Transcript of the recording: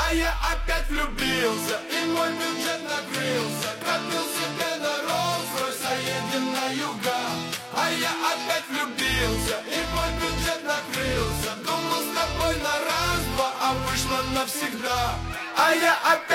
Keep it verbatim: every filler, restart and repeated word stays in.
А я опять влюбился, и мой бюджет накрылся. Копил себе на Rolls-Royce, а едем на юга. А я опять влюбился, и мой бюджет накрылся. Думал с тобой на раз-два, а вышло навсегда. А я опять